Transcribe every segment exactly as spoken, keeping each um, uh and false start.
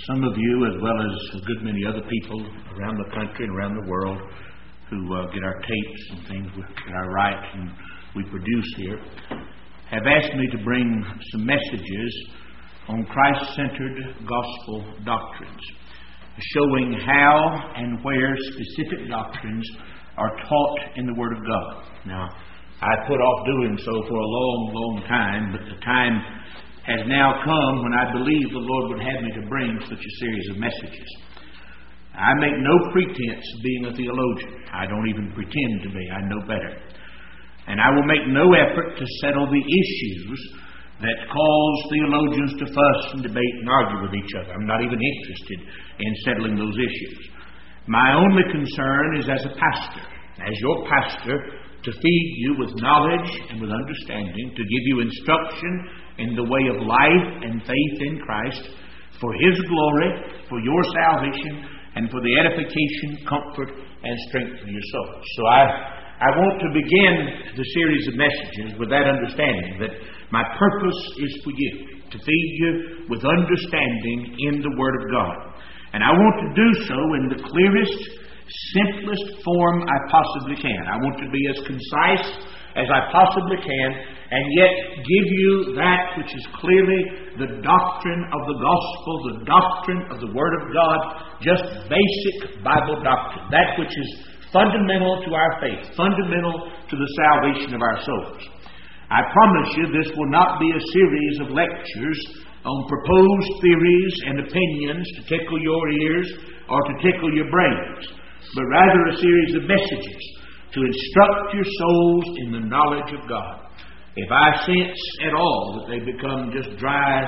some of you, as well as a good many other people around the country and around the world who uh, get our tapes and things that I write and we produce here, have asked me to bring some messages on Christ-centered gospel doctrines, showing how and where specific doctrines are taught in the Word of God. Now, I put off doing so for a long, long time, but the time has now come when I believe the Lord would have me to bring such a series of messages. I make no pretense of being a theologian. I don't even pretend to be. I know better. And I will make no effort to settle the issues that cause theologians to fuss and debate and argue with each other. I'm not even interested in settling those issues. My only concern is as a pastor, as your pastor, to feed you with knowledge and with understanding, to give you instruction in the way of life and faith in Christ, for His glory, for your salvation, and for the edification, comfort, and strength of your soul. So I, I want to begin the series of messages with that understanding, that my purpose is for you, to feed you with understanding in the Word of God. And I want to do so in the clearest, simplest form I possibly can. I want to be as concise as I possibly can, and yet give you that which is clearly the doctrine of the gospel, the doctrine of the Word of God, just basic Bible doctrine, that which is fundamental to our faith, fundamental to the salvation of our souls. I promise you this will not be a series of lectures on proposed theories and opinions to tickle your ears or to tickle your brains, but rather a series of messages to instruct your souls in the knowledge of God. If I sense at all that they become just dry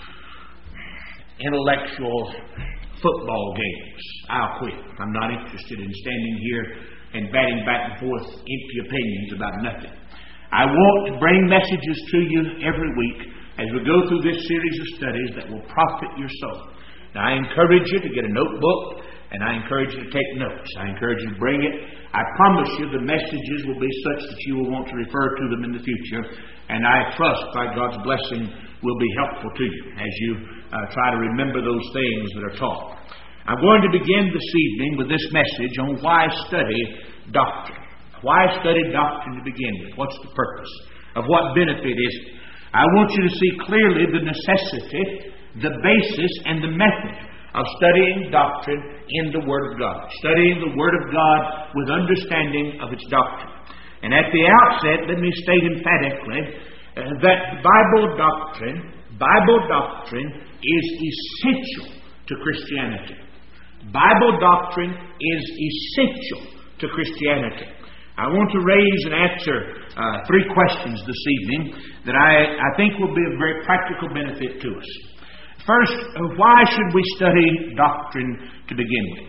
intellectual football games, I'll quit. I'm not interested in standing here and batting back and forth empty opinions about nothing. I want to bring messages to you every week as we go through this series of studies that will profit your soul. Now, I encourage you to get a notebook, and I encourage you to take notes. I encourage you to bring it. I promise you the messages will be such that you will want to refer to them in the future, and I trust by God's blessing will be helpful to you as you uh, try to remember those things that are taught. I'm going to begin this evening with this message on why study doctrine. Why study doctrine to begin with? What's the purpose? Of what benefit is it? I want you to see clearly the necessity, the basis, and the method of studying doctrine in the Word of God. Studying the Word of God with understanding of its doctrine. And at the outset, let me state emphatically uh, that Bible doctrine, Bible doctrine is essential to Christianity. Bible doctrine is essential to Christianity. I want to raise and answer uh, three questions this evening that I, I think will be of very practical benefit to us. First, why should we study doctrine to begin with?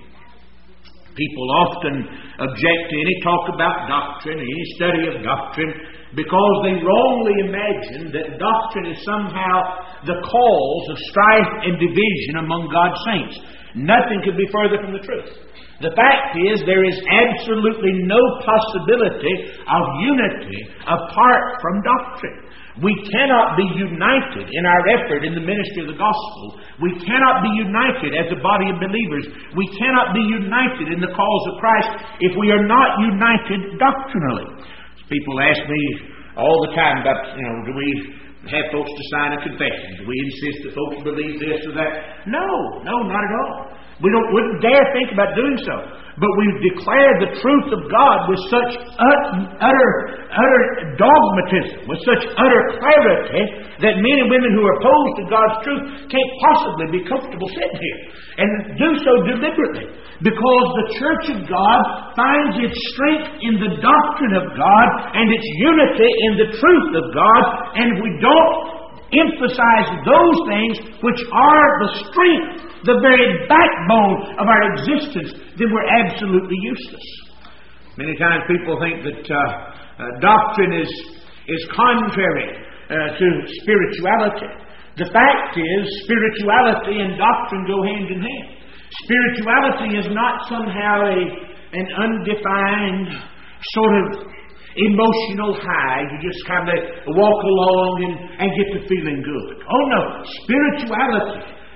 People often object to any talk about doctrine, any study of doctrine, because they wrongly imagine that doctrine is somehow the cause of strife and division among God's saints. Nothing could be further from the truth. The fact is, there is absolutely no possibility of unity apart from doctrine. We cannot be united in our effort in the ministry of the gospel. We cannot be united as a body of believers. We cannot be united in the cause of Christ if we are not united doctrinally. People ask me all the time about, you know, do we have folks to sign a confession? Do we insist that folks believe this or that? No, no, not at all. We don't, wouldn't dare think about doing so. But we declare the truth of God with such utter, utter dogmatism, with such utter clarity, that men and women who are opposed to God's truth can't possibly be comfortable sitting here. And do so deliberately. Because the church of God finds its strength in the doctrine of God and its unity in the truth of God. And if we don't emphasize those things which are the strength, the very backbone of our existence, then we're absolutely useless. Many times people think that uh, uh, doctrine is, is contrary uh, to spirituality. The fact is, spirituality and doctrine go hand in hand. Spirituality is not somehow a, an undefined sort of emotional high. You just kind of walk along and, and get to feeling good. Oh no, spirituality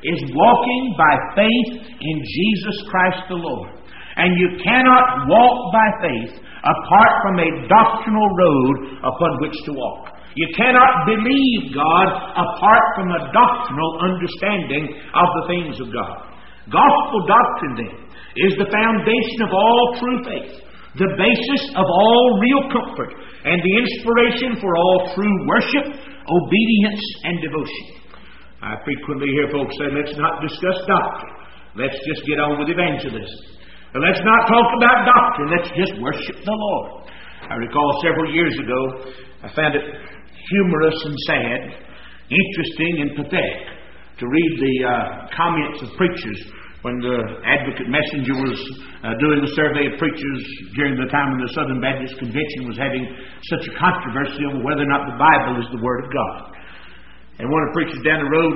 is walking by faith in Jesus Christ the Lord. And you cannot walk by faith apart from a doctrinal road upon which to walk. You cannot believe God apart from a doctrinal understanding of the things of God. Gospel doctrine, then, is the foundation of all true faith, the basis of all real comfort, and the inspiration for all true worship, obedience, and devotion. I frequently hear folks say, let's not discuss doctrine. Let's just get on with evangelism. Or let's not talk about doctrine. Let's just worship the Lord. I recall several years ago, I found it humorous and sad, interesting and pathetic to read the uh, comments of preachers when the Advocate Messenger was uh, doing a survey of preachers during the time when the Southern Baptist Convention was having such a controversy over whether or not the Bible is the Word of God. And one of the preachers down the road,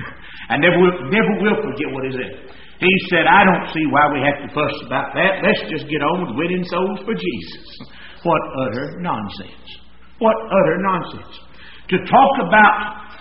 I never will, never will forget what he said. He said, I don't see why we have to fuss about that. Let's just get on with winning souls for Jesus. What utter nonsense. What utter nonsense. To talk about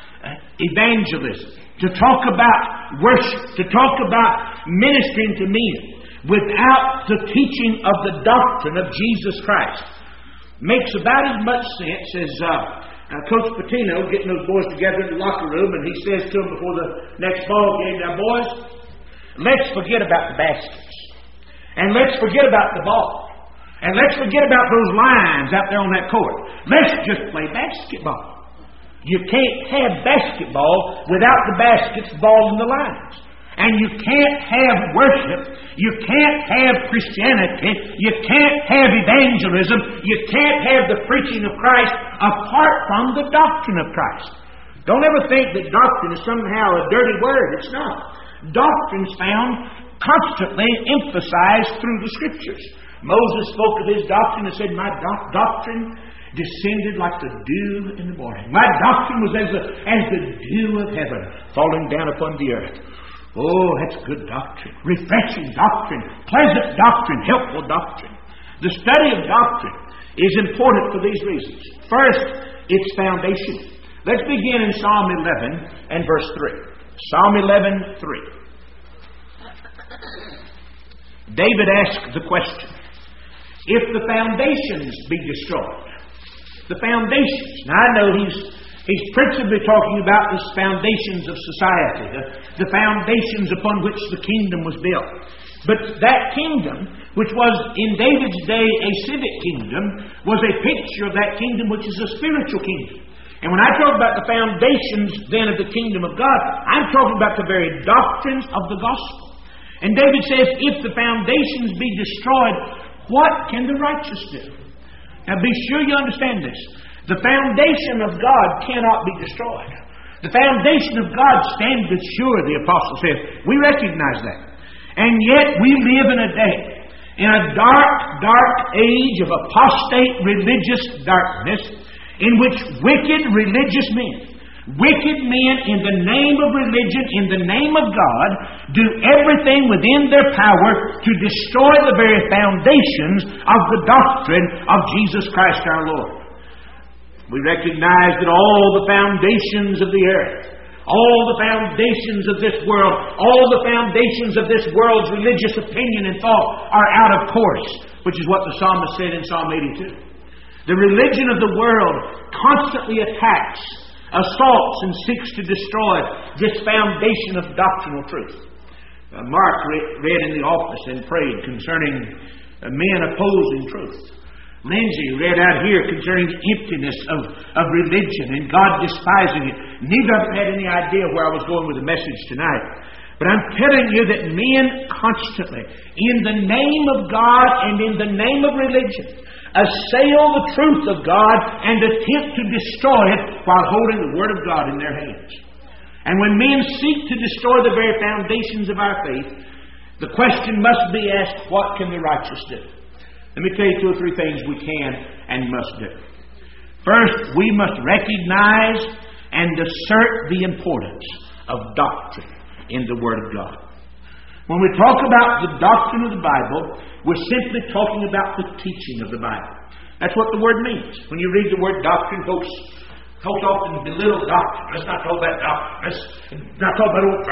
evangelism, to talk about worship, to talk about ministering to men without the teaching of the doctrine of Jesus Christ makes about as much sense as uh, uh, Coach Patino getting those boys together in the locker room, and he says to them before the next ball game, now boys, let's forget about the baskets, and let's forget about the ball, and let's forget about those lines out there on that court. Let's just play basketball. You can't have basketball without the baskets, ball, and the lines. And you can't have worship. You can't have Christianity. You can't have evangelism. You can't have the preaching of Christ apart from the doctrine of Christ. Don't ever think that doctrine is somehow a dirty word. It's not. Doctrine is found constantly emphasized through the Scriptures. Moses spoke of his doctrine and said, my doc- doctrine descended like the dew in the morning. My doctrine was as the, as the dew of heaven falling down upon the earth. Oh, that's good doctrine. Refreshing doctrine. Pleasant doctrine. Helpful doctrine. The study of doctrine is important for these reasons. First, its foundation. Let's begin in Psalm eleven and verse three. Psalm eleven, three. David asked the question, if the foundations be destroyed, the foundations. Now I know he's he's principally talking about the foundations of society, the, the foundations upon which the kingdom was built. But that kingdom, which was in David's day a civic kingdom, was a picture of that kingdom which is a spiritual kingdom. And when I talk about the foundations then of the kingdom of God, I'm talking about the very doctrines of the gospel. And David says, if the foundations be destroyed, what can the righteous do? Now be sure you understand this. The foundation of God cannot be destroyed. The foundation of God standeth sure, the apostle says. We recognize that. And yet we live in a day, in a dark, dark age of apostate religious darkness, in which wicked religious men, wicked men in the name of religion, in the name of God, do everything within their power to destroy the very foundations of the doctrine of Jesus Christ our Lord. We recognize that all the foundations of the earth, all the foundations of this world, all the foundations of this world's religious opinion and thought are out of course, which is what the psalmist said in Psalm eighty-two. The religion of the world constantly attacks, assaults, and seeks to destroy this foundation of doctrinal truth. Uh, Mark re- read in the office and prayed concerning uh, men opposing truth. Lindsay read out here concerning the emptiness of, of religion and God despising it. Neither of them had any idea where I was going with the message tonight. But I'm telling you that men constantly, in the name of God and in the name of religion, assail the truth of God and attempt to destroy it while holding the Word of God in their hands. And when men seek to destroy the very foundations of our faith, the question must be asked, what can the righteous do? Let me tell you two or three things we can and must do. First, we must recognize and assert the importance of doctrine in the Word of God. When we talk about the doctrine of the Bible, we're simply talking about the teaching of the Bible. That's what the word means. When you read the word doctrine, folks, folks often belittle doctrine. Let's not talk about doctrine. Let's not talk about old fried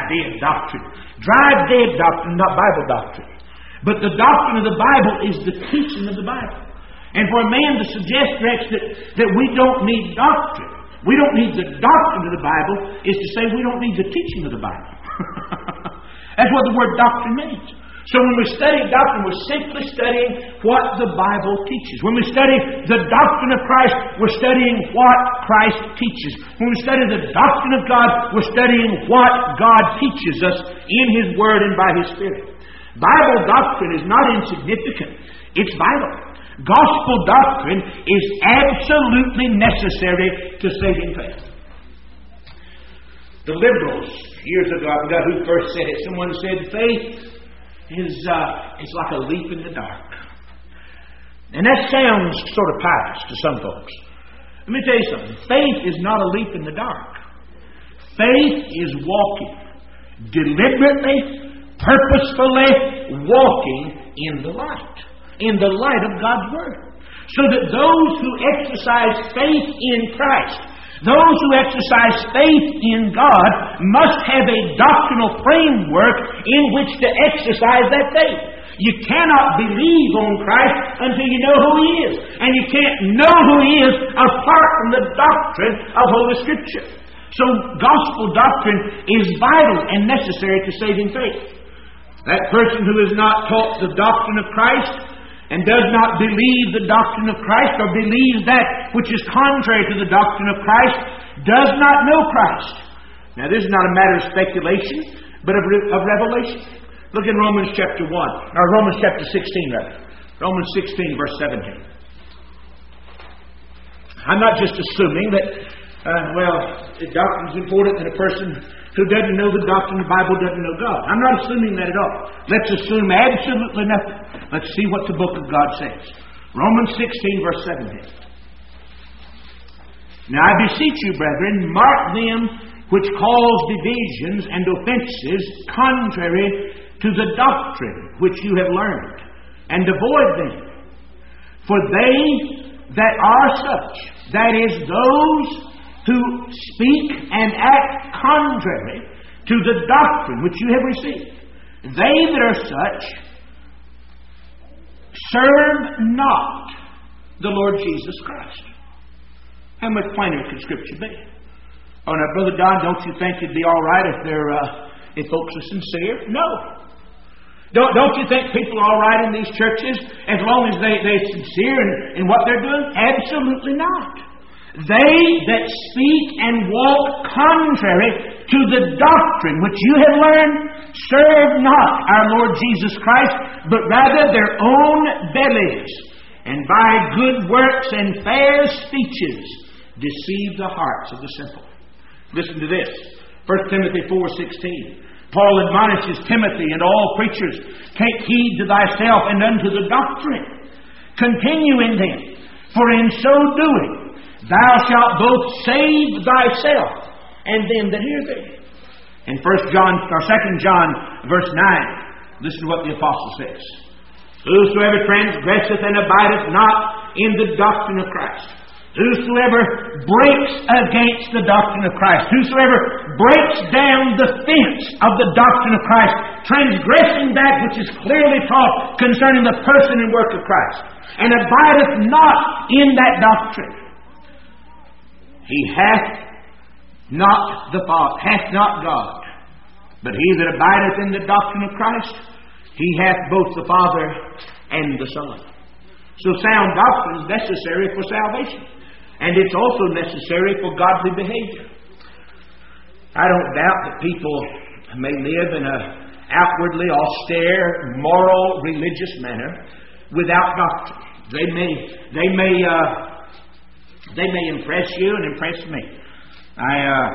dead doctrine. Drive dead doctrine, not Bible doctrine. But the doctrine of the Bible is the teaching of the Bible. And for a man to suggest, Rex, that, that we don't need doctrine, we don't need the doctrine of the Bible, is to say we don't need the teaching of the Bible. That's what the word doctrine means. So when we study doctrine, we're simply studying what the Bible teaches. When we study the doctrine of Christ, we're studying what Christ teaches. When we study the doctrine of God, we're studying what God teaches us in His Word and by His Spirit. Bible doctrine is not insignificant. It's vital. Gospel doctrine is absolutely necessary to saving faith. The liberals, years ago, I forgot who first said it. Someone said faith is uh, it's like a leap in the dark. And that sounds sort of pious to some folks. Let me tell you something. Faith is not a leap in the dark. Faith is walking deliberately, purposefully walking in the light. In the light of God's Word. So that those who exercise faith in Christ, those who exercise faith in God, must have a doctrinal framework in which to exercise that faith. You cannot believe on Christ until you know who He is. And you can't know who He is apart from the doctrine of Holy Scripture. So gospel doctrine is vital and necessary to saving faith. That person who is not taught the doctrine of Christ and does not believe the doctrine of Christ, or believes that which is contrary to the doctrine of Christ, does not know Christ. Now this is not a matter of speculation, but of, re- of revelation. Look in Romans chapter one, or Romans chapter sixteen rather. Romans sixteen verse seventeen. I'm not just assuming that, uh, well, the doctrine is important in a person who doesn't know the doctrine of the Bible doesn't know God. I'm not assuming that at all. Let's assume absolutely nothing. Let's see what the book of God says. Romans sixteen verse seventeen. Now I beseech you, brethren, mark them which cause divisions and offenses contrary to the doctrine which you have learned, and avoid them. For they that are such, that is, those who speak and act contrary to the doctrine which you have received, they that are such serve not the Lord Jesus Christ. How much plainer could Scripture be? Oh, now, Brother Don, don't you think it'd be all right if they're uh, if folks are sincere? No. Don't, don't you think people are all right in these churches as long as they, they're sincere in, in what they're doing? Absolutely not. They that speak and walk contrary to the doctrine which you have learned serve not our Lord Jesus Christ, but rather their own bellies, and by good works and fair speeches deceive the hearts of the simple. Listen to this. First Timothy four sixteen. Paul admonishes Timothy and all preachers, take heed to thyself and unto the doctrine. Continue in them, for in so doing thou shalt both save thyself and them that hear thee. In First John or Second John verse nine, listen to what the apostle says. Whosoever transgresseth and abideth not in the doctrine of Christ, whosoever breaks against the doctrine of Christ, whosoever breaks down the fence of the doctrine of Christ, transgressing that which is clearly taught concerning the person and work of Christ, and abideth not in that doctrine, he hath not the Father, hath not God. But he that abideth in the doctrine of Christ, he hath both the Father and the Son. So sound doctrine is necessary for salvation. And it's also necessary for godly behavior. I don't doubt that people may live in an outwardly austere, moral, religious manner without doctrine. They may, they may, uh, they may impress you and impress me. I uh,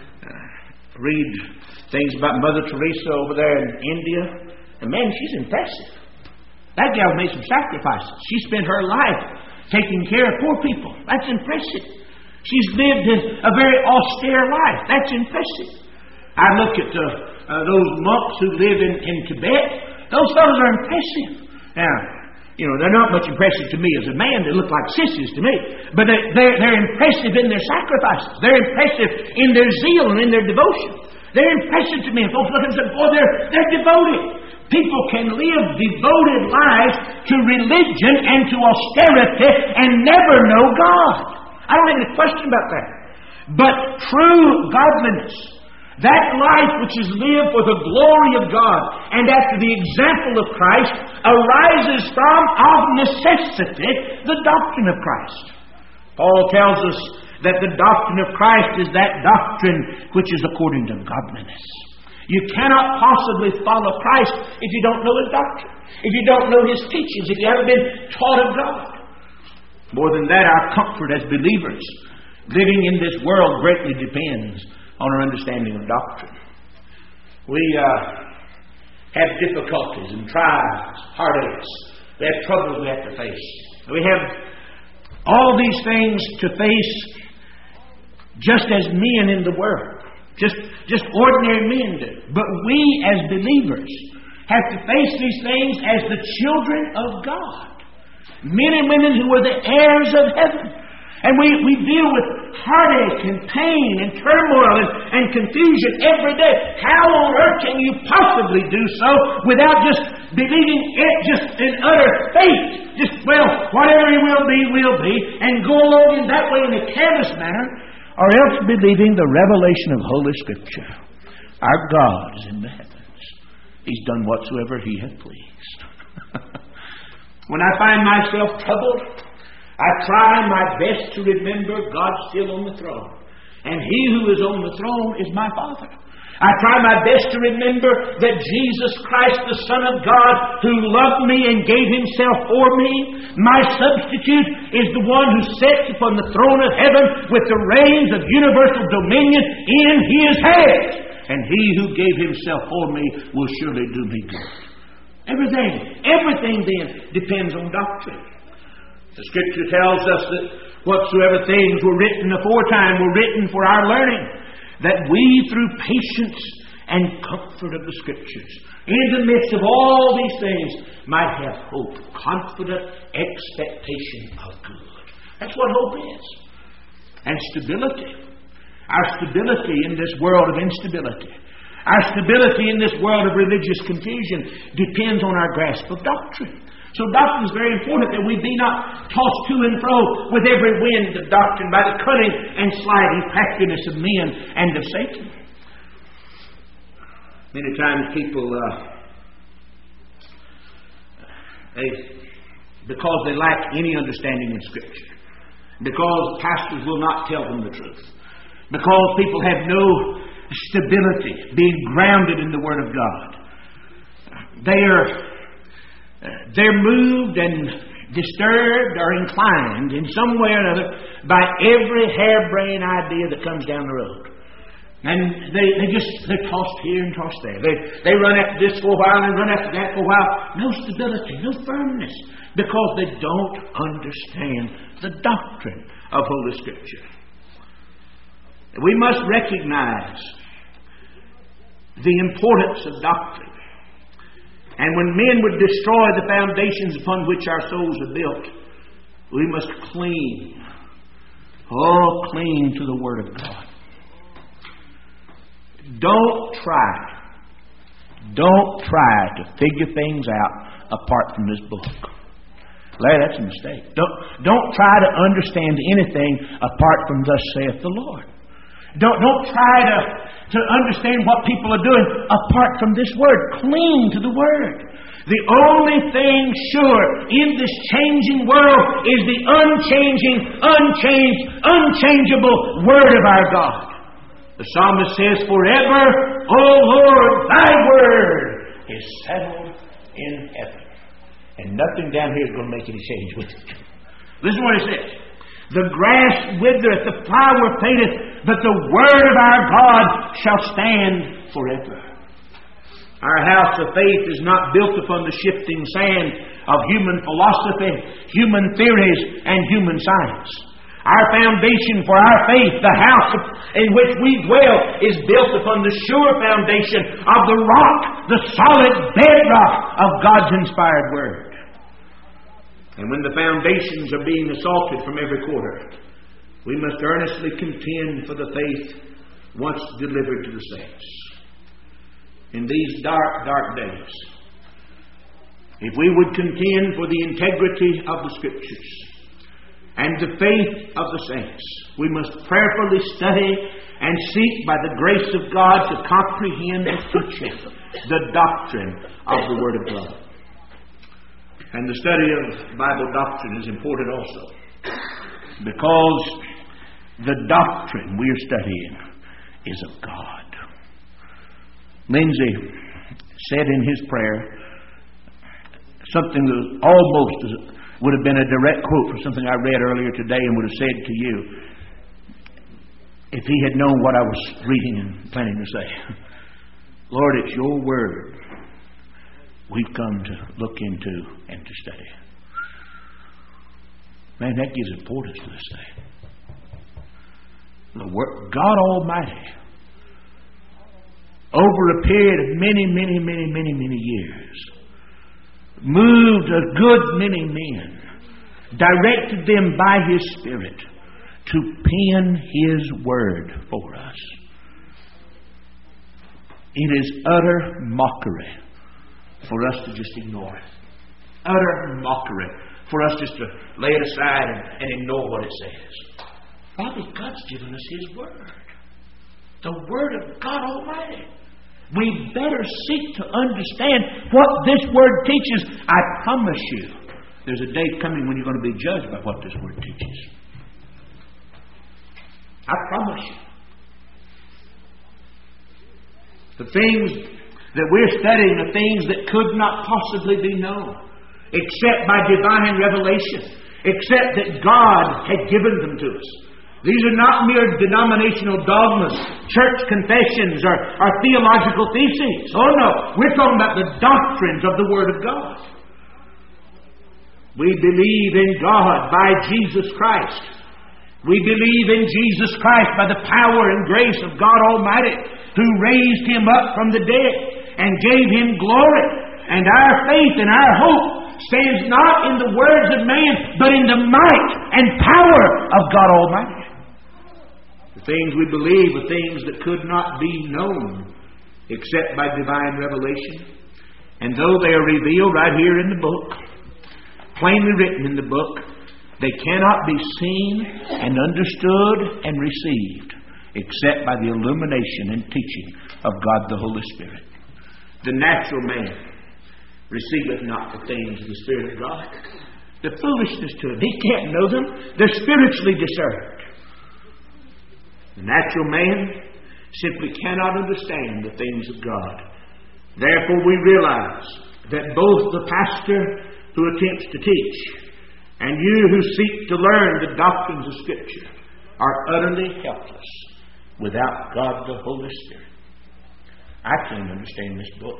read things about Mother Teresa over there in India, and man, she's impressive. That gal made some sacrifices. She spent her life taking care of poor people. That's impressive. She's lived a very austere life. That's impressive. I look at the, uh, those monks who live in, in Tibet. Those fellows are impressive. Now, you know, they're not much impressive to me as a man. They look like sissies to me. But they're, they're, they're impressive in their sacrifices. They're impressive in their zeal and in their devotion. They're impressive to me. And folks look and say, boy, they're, they're devoted. People can live devoted lives to religion and to austerity and never know God. I don't have any question about that. But true godliness, that life which is lived for the glory of God and after the example of Christ, arises from, of necessity, the doctrine of Christ. Paul tells us that the doctrine of Christ is that doctrine which is according to godliness. You cannot possibly follow Christ if you don't know His doctrine, if you don't know His teachings, if you haven't been taught of God. More than that, our comfort as believers living in this world greatly depends on our understanding of doctrine. We uh, have difficulties and trials, heartaches. We have troubles we have to face. We have all these things to face just as men in the world. Just, just ordinary men do. But we as believers have to face these things as the children of God. Men and women who are the heirs of heaven. And we, we deal with heartache and pain and turmoil and, and confusion every day. How on earth can you possibly do so without just believing it just in utter faith? Just, well, whatever He will be, will be. And go along in that way in a careless manner. Or else believing the revelation of Holy Scripture. Our God is in the heavens. He's done whatsoever He hath pleased. When I find myself troubled, I try my best to remember God's still on the throne. And He who is on the throne is my Father. I try my best to remember that Jesus Christ, the Son of God, who loved me and gave Himself for me, my substitute, is the one who sits upon the throne of heaven with the reins of universal dominion in His hands. And He who gave Himself for me will surely do me good. Everything, everything then depends on doctrine. The Scripture tells us that whatsoever things were written aforetime were written for our learning, that we through patience and comfort of the Scriptures, in the midst of all these things, might have hope, confident expectation of good. That's what hope is. And stability. Our stability in this world of instability, our stability in this world of religious confusion depends on our grasp of doctrine. So doctrine is very important, that we be not tossed to and fro with every wind of doctrine by the cunning and sliding craftiness of men and of Satan. Many times people, uh, they, because they lack any understanding of Scripture, because pastors will not tell them the truth, because people have no stability, being grounded in the Word of God, they are They're moved and disturbed or inclined in some way or another by every harebrained idea that comes down the road. And they, they just, they're tossed here and tossed there. They, they run after this for a while and run after that for a while. No stability, no firmness, because they don't understand the doctrine of Holy Scripture. We must recognize the importance of doctrine. And when men would destroy the foundations upon which our souls are built, we must cling, oh, cling to the Word of God. Don't try, don't try to figure things out apart from this book. Larry, that's a mistake. Don't, don't try to understand anything apart from thus saith the Lord. Don't, don't try to, to understand what people are doing apart from this Word. Cling to the Word. The only thing sure in this changing world is the unchanging, unchanged, unchangeable Word of our God. The psalmist says, forever, O Lord, Thy Word is settled in heaven. And nothing down here is going to make any change with it. Listen to what he says. The grass withereth, the flower fadeth, but the Word of our God shall stand forever. Our house of faith is not built upon the shifting sand of human philosophy, human theories, and human science. Our foundation for our faith, the house in which we dwell, is built upon the sure foundation of the rock, the solid bedrock of God's inspired Word. And when the foundations are being assaulted from every quarter, we must earnestly contend for the faith once delivered to the saints. In these dark, dark days, if we would contend for the integrity of the Scriptures and the faith of the saints, we must prayerfully study and seek by the grace of God to comprehend and teach the doctrine of the Word of God. And the study of Bible doctrine is important also, because the doctrine we are studying is of God. Lindsay said in his prayer something that was almost would have been a direct quote from something I read earlier today, and would have said to you if he had known what I was reading and planning to say. Lord, it's your Word we've come to look into and to study. Man, that gives importance to this thing. The Word, God Almighty, over a period of many, many, many, many, many years, moved a good many men, directed them by His Spirit to pen His Word for us. It is utter mockery for us to just ignore it. Utter mockery for us just to lay it aside and, and ignore what it says. Father, God's given us His Word. The Word of God Almighty. We better seek to understand what this Word teaches. I promise you, there's a day coming when you're going to be judged by what this Word teaches. I promise you. The things that we're studying are things that could not possibly be known except by divine revelation, except that God had given them to us. These are not mere denominational dogmas, church confessions, or, or theological theses. Oh no, we're talking about the doctrines of the Word of God. We believe in God by Jesus Christ. We believe in Jesus Christ by the power and grace of God Almighty, who raised Him up from the dead and gave Him glory. And our faith and our hope stands not in the words of man, but in the might and power of God Almighty. The things we believe are things that could not be known except by divine revelation. And though they are revealed right here in the book, plainly written in the book, they cannot be seen and understood and received except by the illumination and teaching of God the Holy Spirit. The natural man receiveth not the things of the Spirit of God. The foolishness to him. He can't know them. They're spiritually discerned. The natural man simply cannot understand the things of God. Therefore we realize that both the pastor who attempts to teach and you who seek to learn the doctrines of Scripture are utterly helpless without God the Holy Spirit. I can't understand this book.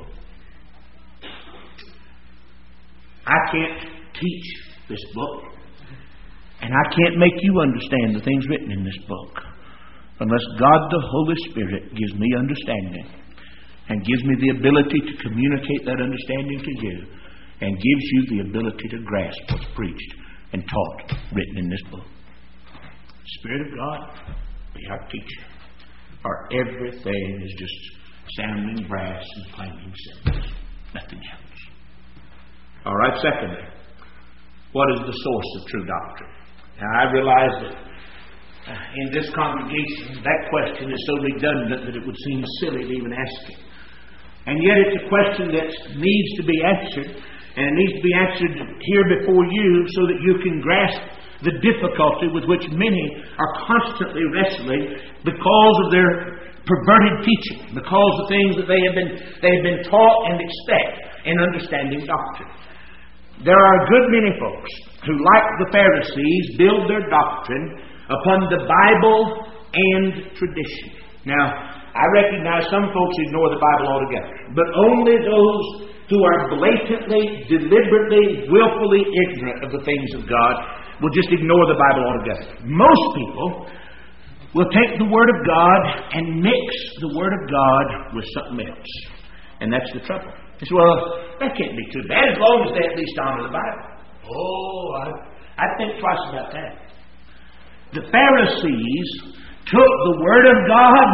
I can't teach this book. And I can't make you understand the things written in this book unless God the Holy Spirit gives me understanding and gives me the ability to communicate that understanding to you and gives you the ability to grasp what's preached and taught written in this book. Spirit of God, be our teacher, or everything is just sounding brass and clanging cymbals. Nothing else. All right, secondly, what is the source of true doctrine? Now, I realize that uh, in this congregation, that question is so redundant that it would seem silly to even ask it. And yet it's a question that needs to be answered, and it needs to be answered here before you so that you can grasp the difficulty with which many are constantly wrestling because of their perverted teaching, because of things that they have been they have been taught and expect in understanding doctrine. There are a good many folks who, like the Pharisees, build their doctrine upon the Bible and tradition. Now, I recognize some folks ignore the Bible altogether, but only those who are blatantly, deliberately, willfully ignorant of the things of God will just ignore the Bible altogether. Most people will take the Word of God and mix the Word of God with something else. And that's the trouble. They say, well, that can't be too bad as long as they at least honor the Bible. Oh, I, I think twice about that. The Pharisees took the Word of God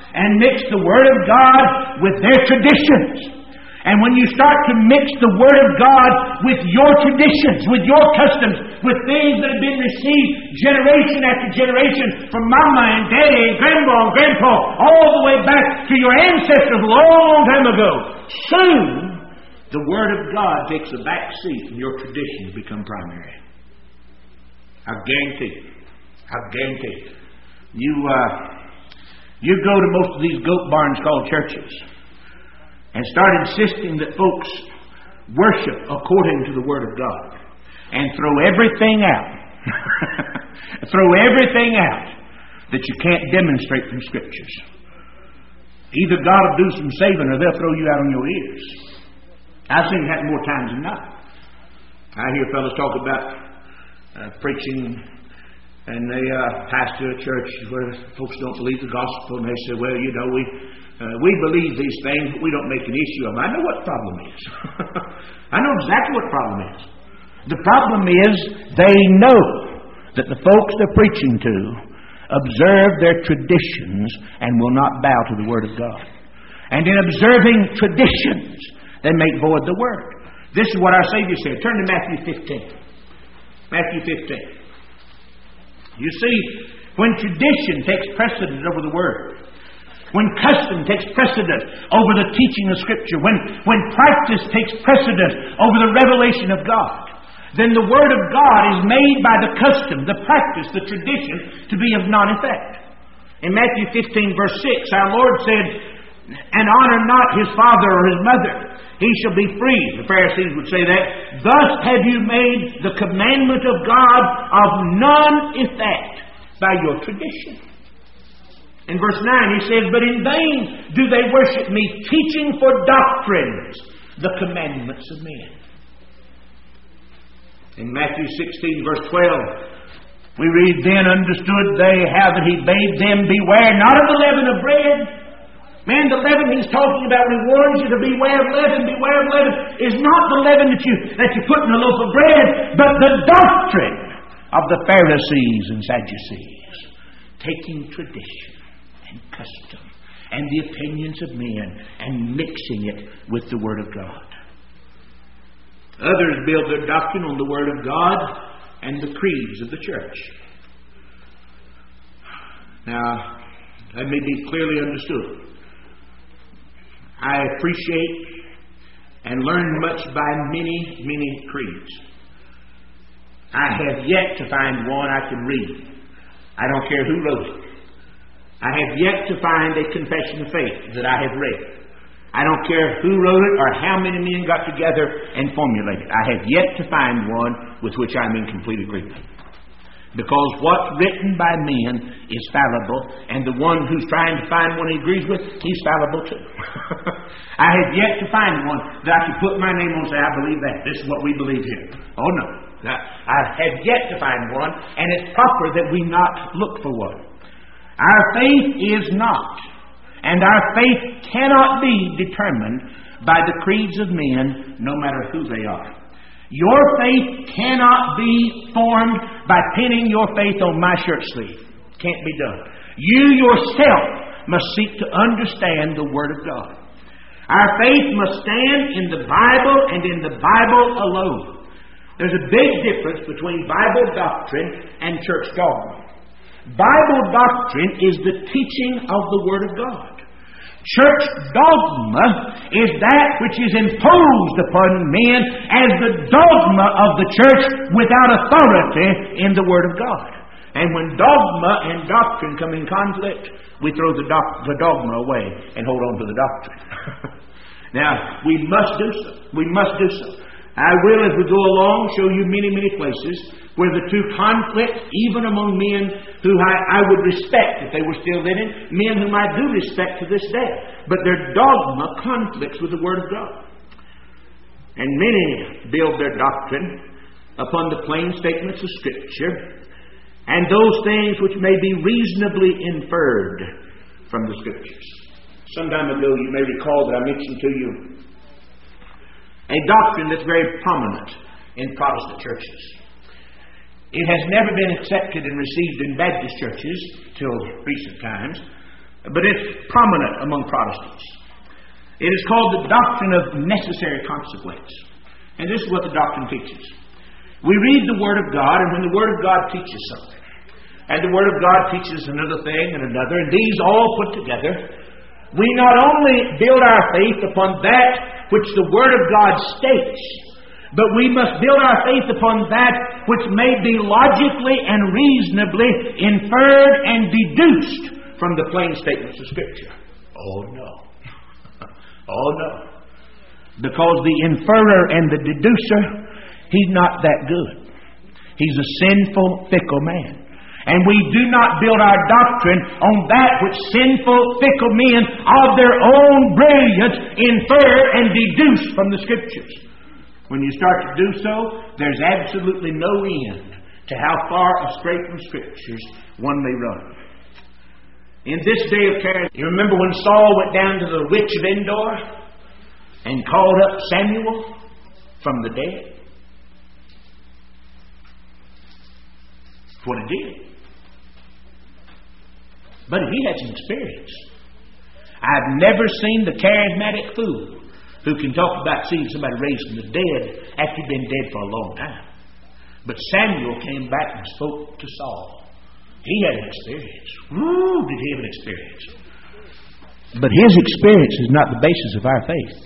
and mix the Word of God with their traditions. And when you start to mix the Word of God with your traditions, with your customs, with things that have been received generation after generation from Mama and Daddy and Grandma and Grandpa, all the way back to your ancestors a long, long time ago, soon the Word of God takes a back seat and your traditions become primary. I guarantee you. I guarantee you. You, uh, you go to most of these goat barns called churches and start insisting that folks worship according to the Word of God and throw everything out. throw everything out that you can't demonstrate from Scriptures. Either God will do some saving or they'll throw you out on your ears. I've seen that more times than not. I hear fellas talk about uh, preaching, and they uh, pastor a church where folks don't believe the gospel, and they say, well, you know, we uh, we believe these things, but we don't make an issue of them. I know what the problem is. I know exactly what the problem is. The problem is they know that the folks they're preaching to observe their traditions and will not bow to the Word of God. And in observing traditions, they make void the Word. This is what our Savior said. Turn to Matthew fifteen. Matthew fifteen. You see, when tradition takes precedence over the Word, when custom takes precedence over the teaching of Scripture, when, when practice takes precedence over the revelation of God, then the Word of God is made by the custom, the practice, the tradition to be of non-effect. In Matthew fifteen verse six, our Lord said, and honor not his father or his mother, he shall be free. The Pharisees would say that. Thus have you made the commandment of God of none effect by your tradition. In verse nine he says, but in vain do they worship me, teaching for doctrines the commandments of men. In Matthew sixteen verse twelve, we read, then understood they how that he bade them beware not of the leaven of bread. Man, the leaven he's talking about, he warns you to beware of leaven, beware of leaven, is not the leaven that you, that you put in a loaf of bread, but the doctrine of the Pharisees and Sadducees. Taking tradition and custom and the opinions of men and mixing it with the Word of God. Others build their doctrine on the Word of God and the creeds of the church. Now, let me be clearly understood. I appreciate and learn much by many, many creeds. I have yet to find one I can read. I don't care who wrote it. I have yet to find a confession of faith that I have read. I don't care who wrote it or how many men got together and formulated it. I have yet to find one with which I'm in complete agreement. Because what's written by men is fallible, and the one who's trying to find one he agrees with, he's fallible too. I have yet to find one that I can put my name on and say, I believe that. This is what we believe here. Oh no. I have yet to find one, and it's proper that we not look for one. Our faith is not, and our faith cannot be determined by the creeds of men, no matter who they are. Your faith cannot be formed by pinning your faith on my shirt sleeve. Can't be done. You yourself must seek to understand the Word of God. Our faith must stand in the Bible and in the Bible alone. There's a big difference between Bible doctrine and church dogma. Bible doctrine is the teaching of the Word of God. Church dogma is that which is imposed upon men as the dogma of the church without authority in the Word of God. And when dogma and doctrine come in conflict, we throw the, doc- the dogma away and hold on to the doctrine. Now, we must do so. We must do so. I will, as we go along, show you many, many places where the two conflict, even among men who I, I would respect if they were still living, men whom I do respect to this day. But their dogma conflicts with the Word of God. And many build their doctrine upon the plain statements of Scripture and those things which may be reasonably inferred from the Scriptures. Some time ago, you may recall that I mentioned to you a doctrine that's very prominent in Protestant churches. It has never been accepted and received in Baptist churches till recent times. but it's prominent among Protestants. It is called the doctrine of necessary consequence. And this is what the doctrine teaches. We read the Word of God, and when the Word of God teaches something, and the Word of God teaches another thing and another, and these all put together, we not only build our faith upon that which the Word of God states, but we must build our faith upon that which may be logically and reasonably inferred and deduced from the plain statements of Scripture. Oh no. Oh no. Because the inferrer and the deducer, he's not that good. He's a sinful, fickle man. And we do not build our doctrine on that which sinful, fickle men of their own brilliance infer and deduce from the Scriptures. When you start to do so, there's absolutely no end to how far astray from Scriptures one may run. In this day of charisma, you remember when Saul went down to the witch of Endor and called up Samuel from the dead? That's what he did. But he had some experience. I've never seen the charismatic fool who can talk about seeing somebody raised from the dead after he'd been dead for a long time. But Samuel came back and spoke to Saul. He had an experience. Woo, did he have an experience? But his experience is not the basis of our faith.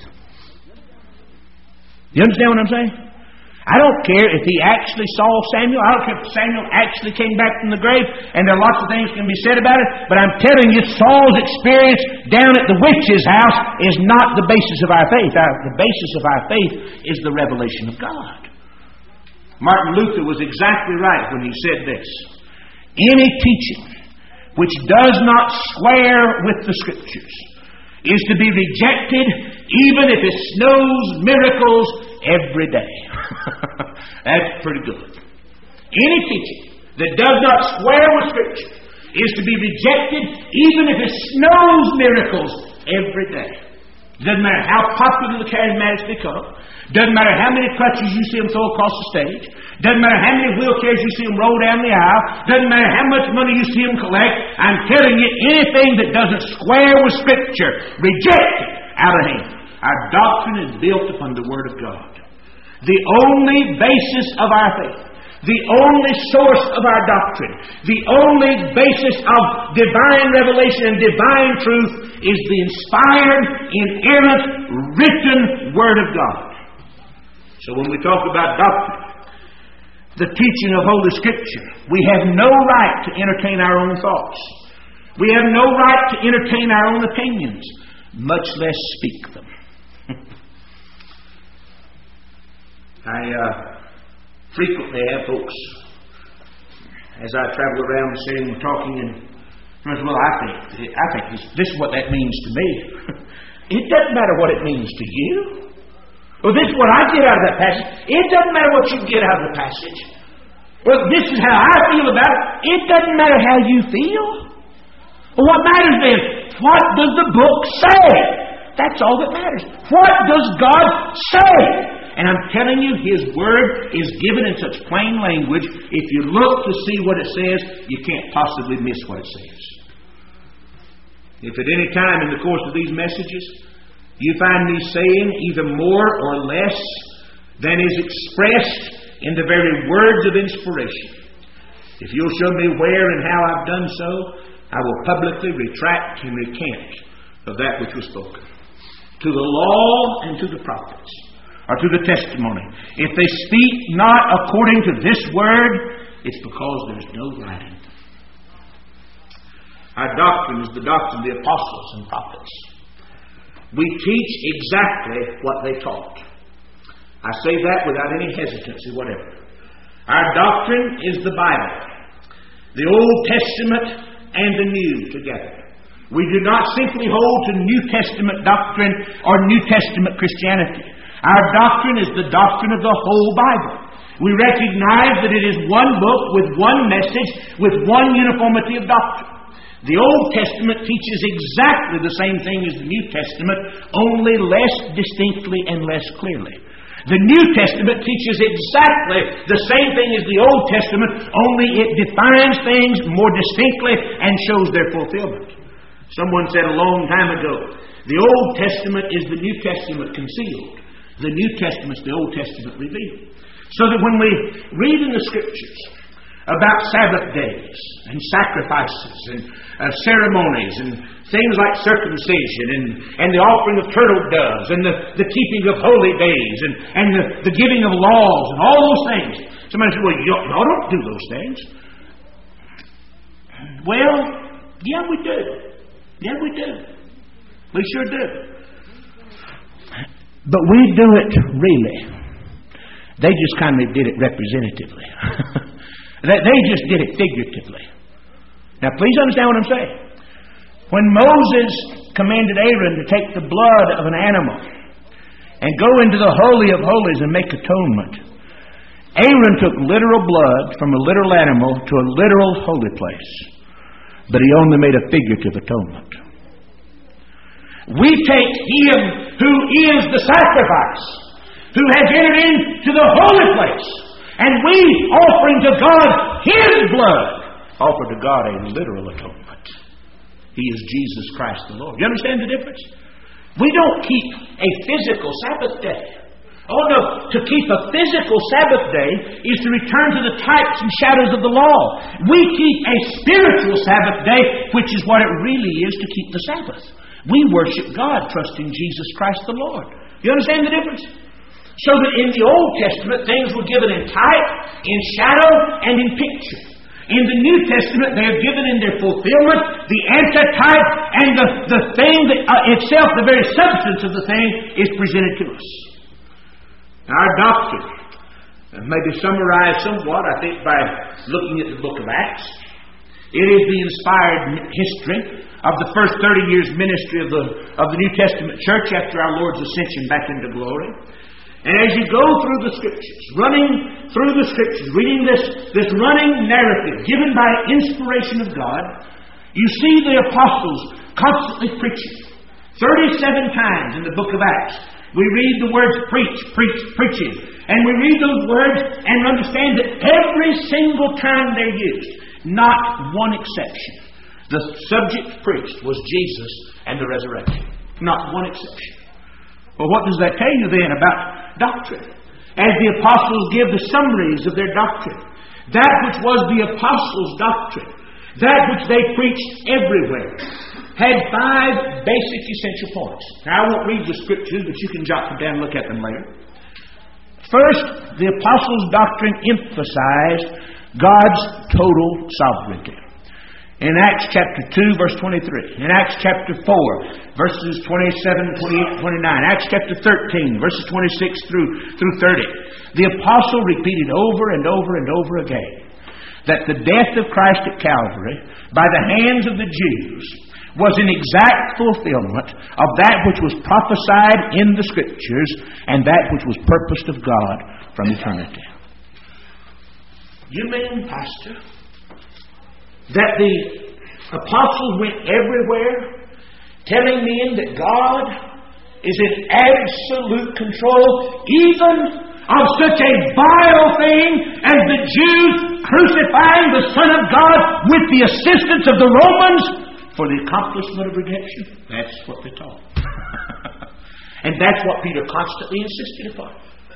You understand what I'm saying? I don't care if he actually saw Samuel. I don't care if Samuel actually came back from the grave. And there are lots of things can be said about it. But I'm telling you, Saul's experience down at the witch's house is not the basis of our faith. Our, the basis of our faith is the revelation of God. Martin Luther was exactly right when he said this. Any teaching which does not square with the Scriptures is to be rejected even if it snows miracles every day. That's pretty good. Any teaching that does not square with Scripture is to be rejected even if it snows miracles every day. Doesn't matter how popular the charismatics become. Doesn't matter how many crutches you see them throw across the stage. Doesn't matter how many wheelchairs you see them roll down the aisle. Doesn't matter how much money you see them collect. I'm telling you, anything that doesn't square with Scripture, reject it out of hand. Our doctrine is built upon the Word of God. The only basis of our faith, the only source of our doctrine, the only basis of divine revelation and divine truth is the inspired, inerrant, written Word of God. So when we talk about doctrine, the teaching of Holy Scripture, we have no right to entertain our own thoughts. We have no right to entertain our own opinions, much less speak them. I uh, frequently have folks, as I travel around sitting and talking, and well, I think I think this, this is what that means to me. It doesn't matter what it means to you. Well, this is what I get out of that passage. It doesn't matter what you get out of the passage. Well, this is how I feel about it. It doesn't matter how you feel. Well, what matters then? What does the book say? That's all that matters. What does God say? And I'm telling you, His Word is given in such plain language. If you look to see what it says, you can't possibly miss what it says. If at any time in the course of these messages you find me saying either more or less than is expressed in the very words of inspiration, if you'll show me where and how I've done so, I will publicly retract and recant of that which was spoken. To the law and to the prophets, or to the testimony. If they speak not according to this word, it's because there's no light in them. Our doctrine is the doctrine of the apostles and prophets. We teach exactly what they taught. I say that without any hesitancy whatever. Our doctrine is the Bible, the Old Testament and the New together. We do not simply hold to New Testament doctrine or New Testament Christianity. Our doctrine is the doctrine of the whole Bible. We recognize that it is one book with one message, with one uniformity of doctrine. The Old Testament teaches exactly the same thing as the New Testament, only less distinctly and less clearly. The New Testament teaches exactly the same thing as the Old Testament, only it defines things more distinctly and shows their fulfillment. Someone said a long time ago, the Old Testament is the New Testament concealed. The New Testament is the Old Testament revealed. So that when we read in the Scriptures about Sabbath days and sacrifices and uh, ceremonies and things like circumcision and, and the offering of turtle doves and the, the keeping of holy days and, and the, the giving of laws and all those things. Somebody said, well, y'all, y'all don't do those things. Well, yeah, we do. Yeah, we do. We sure do. But we do it really. They just kind of did it representatively. they, they just did it figuratively. Now, please understand what I'm saying. When Moses commanded Aaron to take the blood of an animal and go into the Holy of Holies and make atonement, Aaron took literal blood from a literal animal to a literal holy place. But he only made a figurative atonement. We take Him who is the sacrifice, who has entered into the holy place, and we, offering to God His blood, offer to God a literal atonement. He is Jesus Christ the Lord. You understand the difference? We don't keep a physical Sabbath day. Oh no, to keep a physical Sabbath day is to return to the types and shadows of the law. We keep a spiritual Sabbath day, which is what it really is to keep the Sabbath. We worship God, trusting Jesus Christ the Lord. You understand the difference? So that in the Old Testament, things were given in type, in shadow, and in picture. In the New Testament, they are given in their fulfillment, the antitype, and the, the thing that uh, itself, the very substance of the thing, is presented to us. Now, our doctrine uh, may be summarized somewhat, I think, by looking at the book of Acts. It is the inspired history of the first thirty years ministry of the, of the New Testament church after our Lord's ascension back into glory. And as you go through the Scriptures, running through the Scriptures, reading this, this running narrative given by inspiration of God, you see the apostles constantly preaching. thirty-seven times in the book of Acts, we read the words preach, preach, preaching. And we read those words and understand that every single time they're used, not one exception. The subject preached was Jesus and the resurrection. Not one exception. Well, what does that tell you then about doctrine? As the apostles give the summaries of their doctrine, that which was the apostles' doctrine, that which they preached everywhere, had five basic essential points. Now, I won't read the Scriptures, but you can jot them down and look at them later. First, the apostles' doctrine emphasized God's total sovereignty. In Acts chapter two, verse twenty-three. In Acts chapter four, verses twenty-seven, twenty-eight, twenty-nine. Acts chapter thirteen, verses twenty-six through, through thirty. The apostle repeated over and over and over again that the death of Christ at Calvary by the hands of the Jews was an exact fulfillment of that which was prophesied in the Scriptures and that which was purposed of God from eternity. You mean, Pastor, that the apostles went everywhere telling men that God is in absolute control even of such a vile thing as the Jews crucifying the Son of God with the assistance of the Romans for the accomplishment of redemption? That's what they taught. And that's what Peter constantly insisted upon.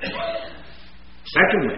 Secondly,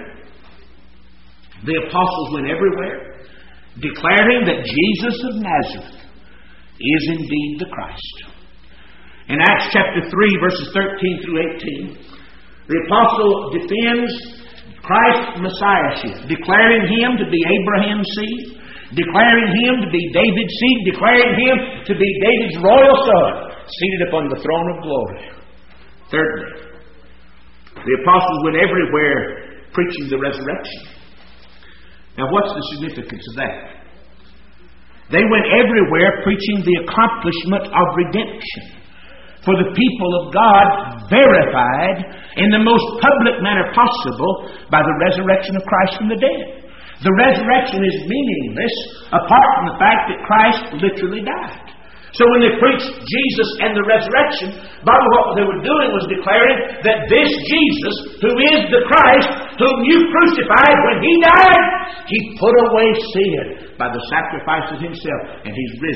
the apostles went everywhere declaring that Jesus of Nazareth is indeed the Christ. In Acts chapter three, verses thirteen through eighteen, the apostle defends Christ's Messiahship, declaring Him to be Abraham's seed, declaring Him to be David's seed, declaring Him to be David's royal son, seated upon the throne of glory. Thirdly, the apostles went everywhere preaching the resurrection. Now, what's the significance of that? They went everywhere preaching the accomplishment of redemption. For the people of God verified in the most public manner possible by the resurrection of Christ from the dead. The resurrection is meaningless apart from the fact that Christ literally died. So when they preached Jesus and the resurrection, Bible, what they were doing was declaring that this Jesus, who is the Christ, whom you crucified when He died, He put away sin by the sacrifice of Himself, and He's risen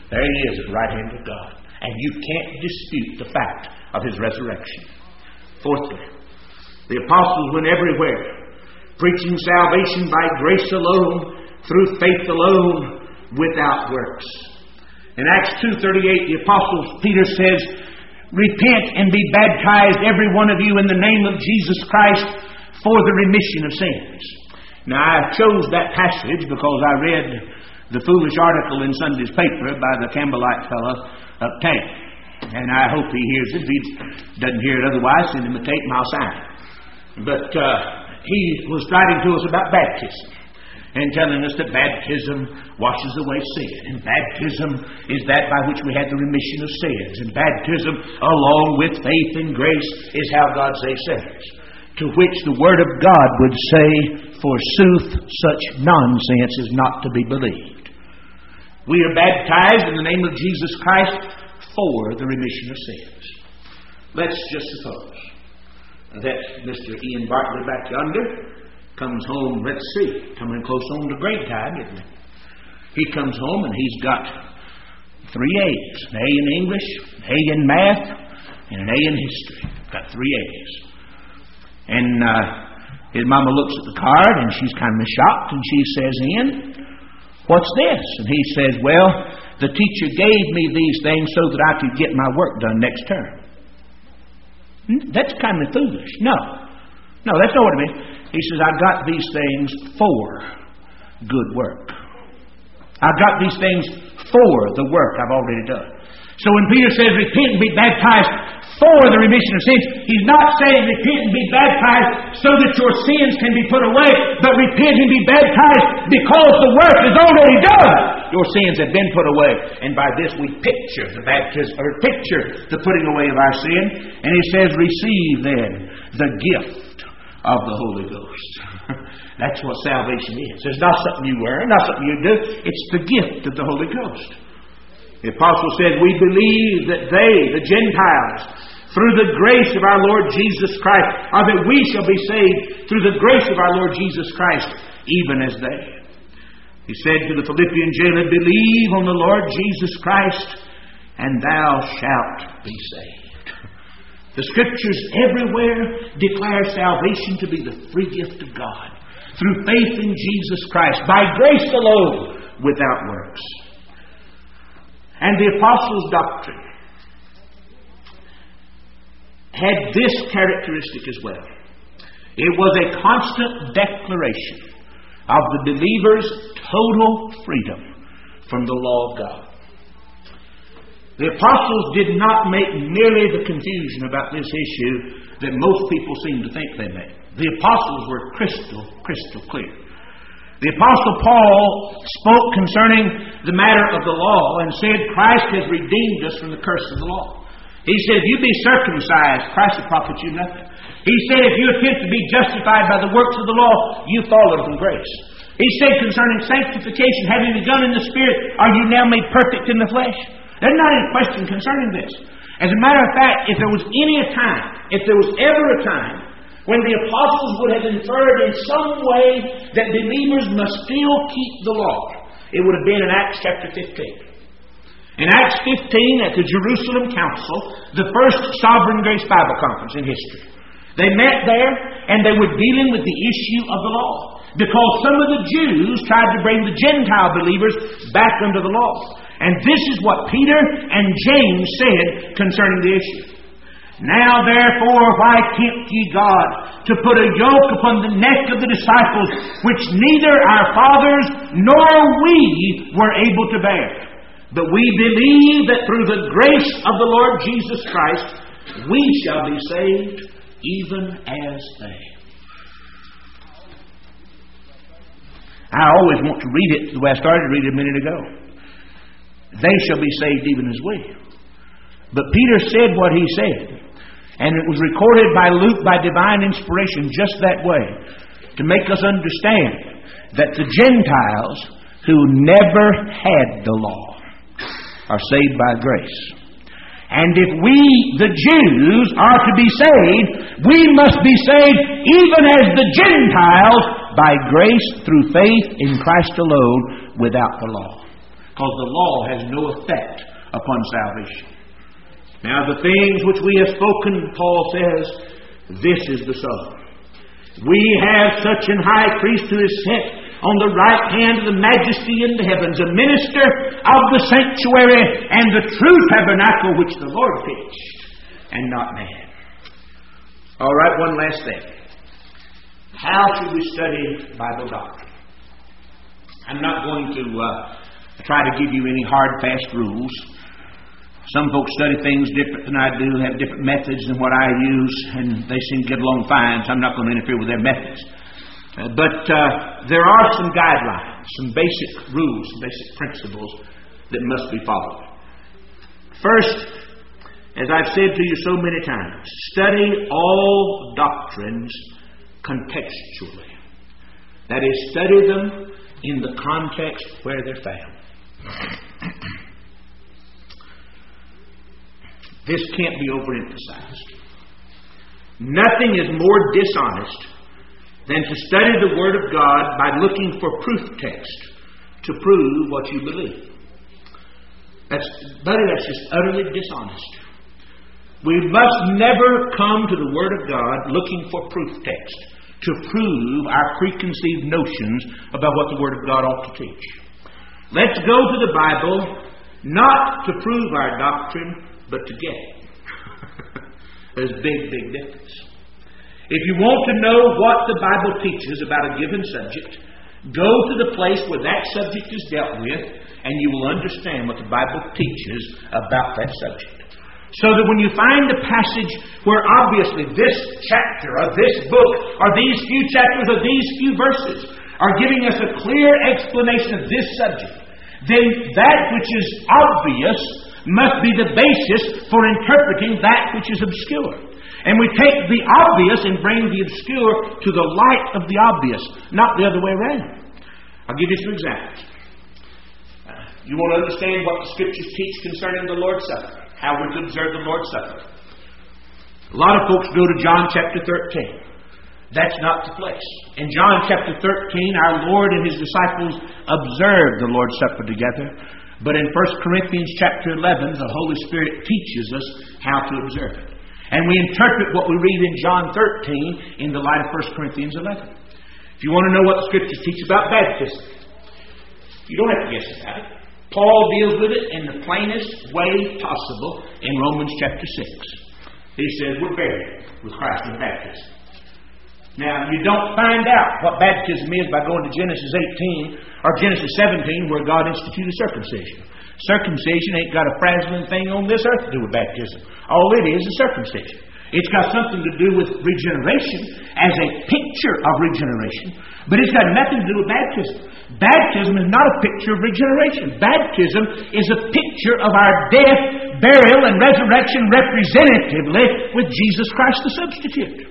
There He is at the right hand of God. And you can't dispute the fact of His resurrection. Fourthly, the apostles went everywhere, preaching salvation by grace alone, through faith alone, without works. In Acts two thirty-eight, the apostle Peter says, repent and be baptized, every one of you, in the name of Jesus Christ, for the remission of sins. Now, I chose that passage because I read the foolish article in Sunday's paper by the Campbellite fellow up Tank. And I hope he hears it. If he doesn't hear it otherwise, send him a tape and I'll sign it. But uh, he was writing to us about baptism and telling us that baptism washes away sin. And baptism is that by which we had the remission of sins. And baptism, along with faith and grace, is how God saves sinners. To which the Word of God would say, forsooth, such nonsense is not to be believed. We are baptized in the name of Jesus Christ for the remission of sins. Let's just suppose that Mister Ian Bartley back yonder comes home, let's see, coming close on to grade time, isn't he? He comes home and he's got three A's. An A in English, an A in math, and an A in history. Got three A's. And uh, his mama looks at the card and she's kind of shocked and she says, Ian, what's this? And he says, well, the teacher gave me these things so that I could get my work done next term. That's kind of foolish. No. No, that's not what it means. He says, I got these things for good work. I've got these things for the work I've already done. So when Peter says, repent and be baptized for the remission of sins, he's not saying repent and be baptized so that your sins can be put away, but repent and be baptized because the work is already done. Your sins have been put away. And by this we picture the baptism, or picture the putting away of our sin. And he says, receive then the gift of the Holy Ghost. That's what salvation is. It's not something you earn, not something you do. It's the gift of the Holy Ghost. The apostle said, we believe that they, the Gentiles, through the grace of our Lord Jesus Christ, or that we shall be saved through the grace of our Lord Jesus Christ, even as they. He said to the Philippian jailer, believe on the Lord Jesus Christ, and thou shalt be saved. The Scriptures everywhere declare salvation to be the free gift of God, through faith in Jesus Christ, by grace alone, without works. And the apostles' doctrine had this characteristic as well. It was a constant declaration of the believer's total freedom from the law of God. The apostles did not make nearly the confusion about this issue that most people seem to think they made. The apostles were crystal, crystal clear. The apostle Paul spoke concerning the matter of the law and said Christ has redeemed us from the curse of the law. He said, if you be circumcised, Christ will profit you nothing. He said, if you attempt to be justified by the works of the law, you fallen from grace. He said concerning sanctification, having begun in the Spirit, are you now made perfect in the flesh? There's not any question concerning this. As a matter of fact, if there was any a time, if there was ever a time, when the apostles would have inferred in some way that believers must still keep the law, it would have been in Acts chapter fifteen. In Acts fifteen, at the Jerusalem Council, the first Sovereign Grace Bible Conference in history, they met there and they were dealing with the issue of the law. Because some of the Jews tried to bring the Gentile believers back under the law. And this is what Peter and James said concerning the issue. Now therefore, why tempt ye God to put a yoke upon the neck of the disciples, which neither our fathers nor we were able to bear? But we believe that through the grace of the Lord Jesus Christ, we shall be saved, even as they. I always want to read it the way I started to read it a minute ago. They shall be saved even as we. But Peter said what he said. And it was recorded by Luke by divine inspiration just that way, to make us understand that the Gentiles who never had the law are saved by grace. And if we, the Jews, are to be saved, we must be saved even as the Gentiles by grace through faith in Christ alone without the law. because the law has no effect upon salvation. Now the things which we have spoken, Paul says, this is the sum. We have such an high priest who is set on the right hand of the majesty in the heavens, a minister of the sanctuary and the true tabernacle which the Lord pitched, and not man. All right, one last thing. How should we study Bible doctrine? I'm not going to uh, try to give you any hard, fast rules. Some folks study things different than I do, have different methods than what I use, and they seem to get along fine, so I'm not going to interfere with their methods. Uh, but uh, there are some guidelines, some basic rules, some basic principles that must be followed. First, as I've said to you so many times, study all doctrines contextually. That is, study them in the context where they're found. This can't be overemphasized. Nothing is more dishonest than to study the Word of God by looking for proof text to prove what you believe. That's, buddy, that's just utterly dishonest. We must never come to the Word of God looking for proof text to prove our preconceived notions about what the Word of God ought to teach. Let's go to the Bible not to prove our doctrine, but to get it. There's a big, big difference. If you want to know what the Bible teaches about a given subject, go to the place where that subject is dealt with, and you will understand what the Bible teaches about that subject. So that when you find a passage where obviously this chapter of this book, or these few chapters or these few verses, are giving us a clear explanation of this subject, then that which is obvious must be the basis for interpreting that which is obscure. And we take the obvious and bring the obscure to the light of the obvious, not the other way around. I'll give you some examples. Uh, you want to understand what the Scriptures teach concerning the Lord's Supper, how we're to observe the Lord's Supper. A lot of folks go to John chapter thirteen. That's not the place. In John chapter thirteen, our Lord and His disciples observed the Lord's Supper together. But in First Corinthians chapter eleven, the Holy Spirit teaches us how to observe it. And we interpret what we read in John thirteen in the light of First Corinthians eleven. If you want to know what the Scriptures teach about baptism, you don't have to guess about it. Paul deals with it in the plainest way possible in Romans chapter six. He says we're buried with Christ in baptism. Now, you don't find out what baptism is by going to Genesis eighteen or Genesis seventeen, where God instituted circumcision. Circumcision ain't got a frazzling thing on this earth to do with baptism. All it is is circumcision. It's got something to do with regeneration as a picture of regeneration, but it's got nothing to do with baptism. Baptism is not a picture of regeneration. Baptism is a picture of our death, burial, and resurrection representatively with Jesus Christ the substitute.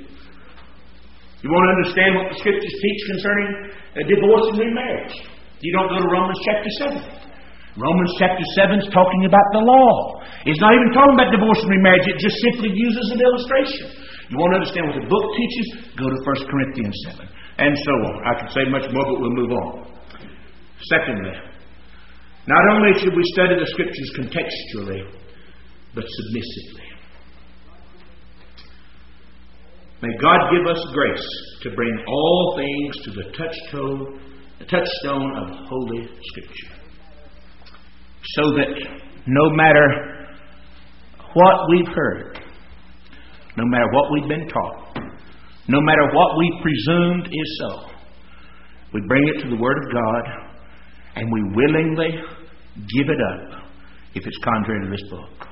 You want to understand what the Scriptures teach concerning uh, divorce and remarriage? You don't go to Romans chapter seven. Romans chapter seven is talking about the law. It's not even talking about divorce and remarriage. It just simply uses an illustration. You want to understand what the book teaches? Go to First Corinthians seven. And so on. I could say much more, but we'll move on. Secondly, not only should we study the Scriptures contextually, but submissively. May God give us grace to bring all things to the touchstone, the touchstone of Holy Scripture. So that no matter what we've heard, no matter what we've been taught, no matter what we presumed is so, we bring it to the Word of God and we willingly give it up if it's contrary to this book.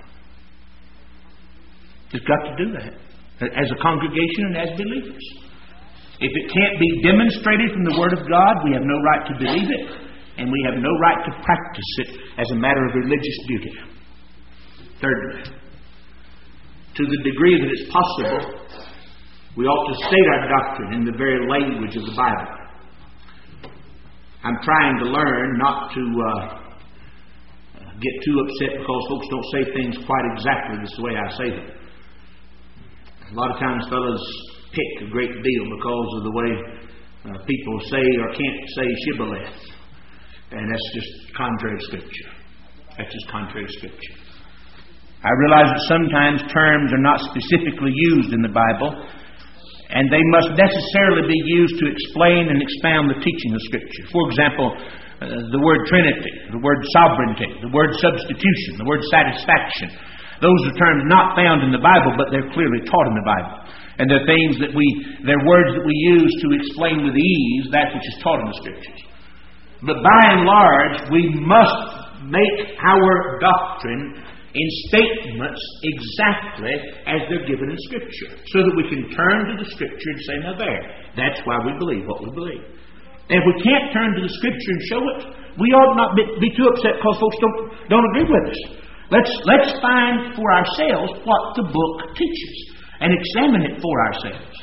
We've got to do that. As a congregation and as believers. If it can't be demonstrated from the Word of God, we have no right to believe it, and we have no right to practice it as a matter of religious duty. Thirdly, to the degree that it's possible, we ought to state our doctrine in the very language of the Bible. I'm trying to learn not to uh, get too upset because folks don't say things quite exactly the way I say them. A lot of times fellows pick a great deal because of the way uh, people say or can't say shibboleth. And that's just contrary to Scripture. That's just contrary to Scripture. I realize that sometimes terms are not specifically used in the Bible, and they must necessarily be used to explain and expound the teaching of Scripture. For example, uh, the word Trinity, the word sovereignty, the word substitution, the word satisfaction. Those are terms not found in the Bible, but they're clearly taught in the Bible. And they're things that we, they're words that we use to explain with ease that which is taught in the Scriptures. But by and large, we must make our doctrine in statements exactly as they're given in Scripture, so that we can turn to the Scripture and say, now there, that's why we believe what we believe. And if we can't turn to the Scripture and show it, we ought not be, be too upset because folks don't, don't agree with us. Let's, let's find for ourselves what the book teaches and examine it for ourselves.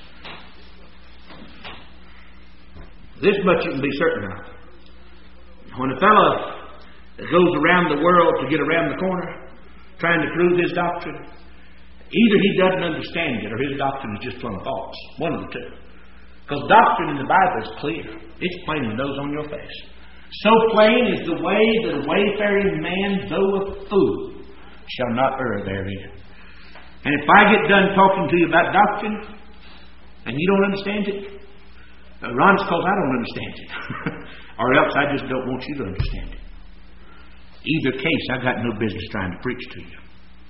This much you can be certain of. When a fellow goes around the world to get around the corner, trying to prove his doctrine, either he doesn't understand it or his doctrine is just plumb false. One of the two. Because doctrine in the Bible is clear. It's plain as nose on your face. So plain is the way that a wayfaring man, though a fool, shall not err therein. And if I get done talking to you about doctrine and you don't understand it, uh, Ron, it's because I don't understand it. Or else I just don't want you to understand it. Either case, I've got no business trying to preach to you.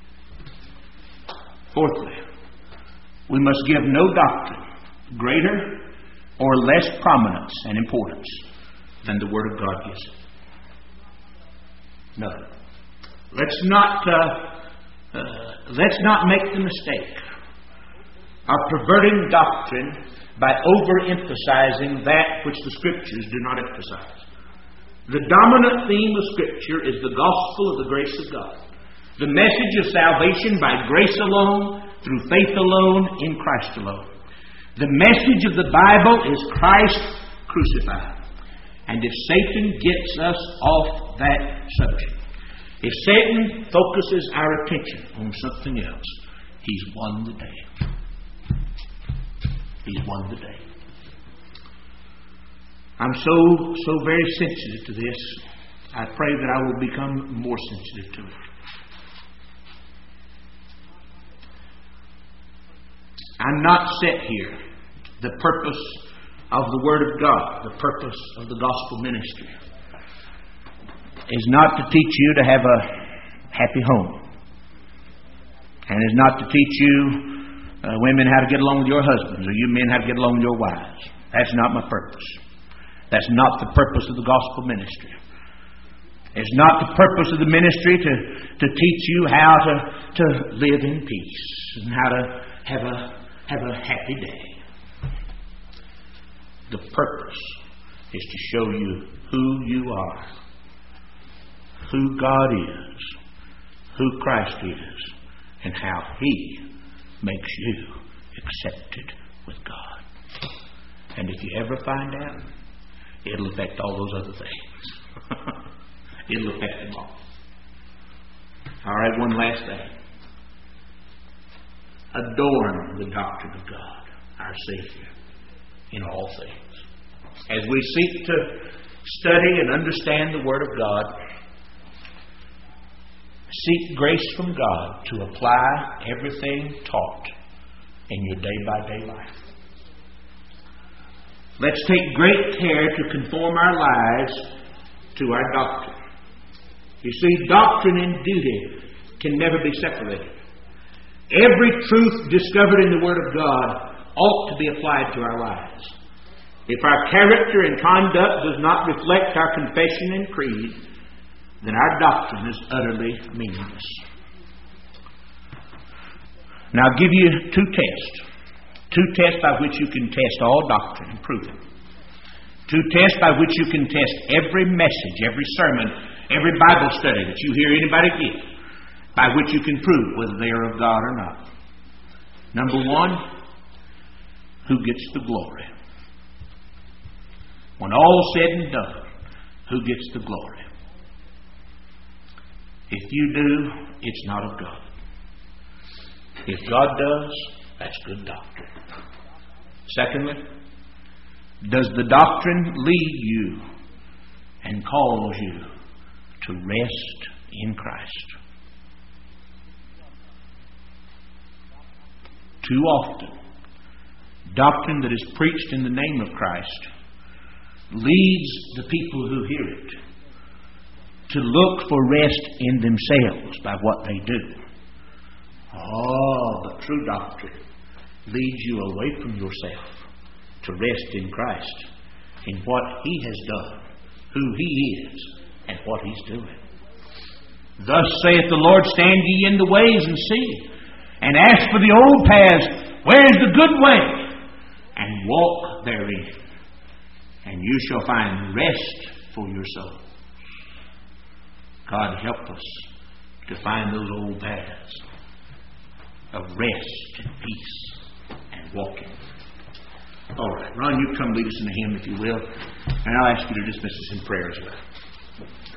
Fourthly, we must give no doctrine greater or less prominence and importance than the Word of God gives it. No. Let's not uh, uh, let's not make the mistake of perverting doctrine by overemphasizing that which the Scriptures do not emphasize. The dominant theme of Scripture is the gospel of the grace of God. The message of salvation by grace alone, through faith alone, in Christ alone. The message of the Bible is Christ crucified. And if Satan gets us off that subject, if Satan focuses our attention on something else, he's won the day. He's won the day. I'm so, so very sensitive to this. I pray that I will become more sensitive to it. I'm not set here. The purpose of the Word of God, the purpose of the gospel ministry, is not to teach you to have a happy home. And is not to teach you uh, women how to get along with your husbands, or you men how to get along with your wives. That's not my purpose. That's not the purpose of the gospel ministry. It's not the purpose of the ministry to, to teach you how to, to live in peace and how to have a, have a happy day. The purpose is to show you who you are, who God is, who Christ is, and how He makes you accepted with God. And if you ever find out, it'll affect all those other things. It'll affect them all. All right, one last thing. Adorn the doctrine of God, our Savior, in all things. As we seek to study and understand the Word of God, seek grace from God to apply everything taught in your day-by-day life. Let's take great care to conform our lives to our doctrine. You see, doctrine and duty can never be separated. Every truth discovered in the Word of God ought to be applied to our lives. If our character and conduct does not reflect our confession and creed, then our doctrine is utterly meaningless. Now I'll give you two tests. Two tests by which you can test all doctrine and prove it. Two tests by which you can test every message, every sermon, every Bible study that you hear anybody give, by which you can prove whether they are of God or not. Number one, who gets the glory? When all's said and done, who gets the glory? If you do, it's not of God. If God does, that's good doctrine. Secondly, does the doctrine lead you and calls you to rest in Christ. Too often, doctrine that is preached in the name of Christ leads the people who hear it to look for rest in themselves by what they do. Oh, but true doctrine leads you away from yourself to rest in Christ, in what He has done, who He is, and what He's doing. Thus saith the Lord, stand ye in the ways and see, and ask for the old paths, where is the good way, and walk therein, and you shall find rest for your souls. God help us to find those old paths of rest and peace and walking. All right, Ron, you come lead us in a hymn if you will, and I'll ask you to dismiss us in prayer as well.